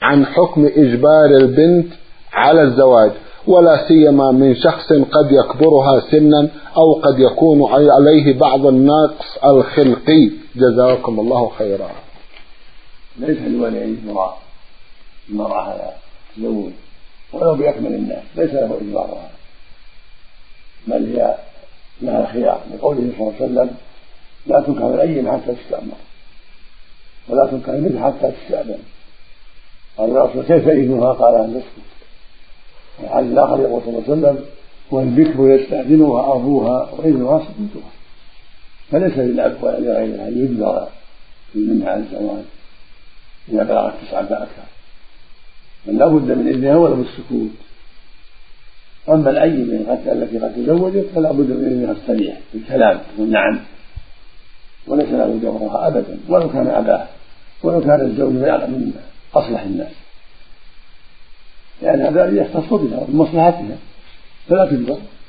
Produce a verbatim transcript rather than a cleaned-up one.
عن حكم إجبار البنت على الزواج، ولا سيما من شخص قد يكبرها سنا أو قد يكون عليه بعض النقص الخلقي. جزاكم الله خيرا. ليس لولي إجبار المرأة على الزوج ولو بأكمل الناس، ليس له إجبارها، بل هي لها الخيار، لقوله صلى الله عليه وسلم: لا تنكح الأيم حتى تستأمر ولا تنكح البنت حتى تستأذن. قال الرسول: كيف إذنها؟ قال: أن تسكت. الحديث الآخر يقول صلى الله عليه وسلم: والبكر يستأذنها أبوها وإذنها سكوتها. فليس للأب ولا لغيرها أن يجبر منها على الزواج إذا بلغت تسعة فأكثر، بل لا بد من إذنها ولا بالسكوت. أما الأيم التي قد تزوجت فلا بد من إذنها الصريح بالكلام والنعم، وليس له جبرها أبدا ولو كان أباه، ولو كان الزوج يعلم من أصلح الناس، لأن هذا يختص بها ومصلحتها فلا تجبر.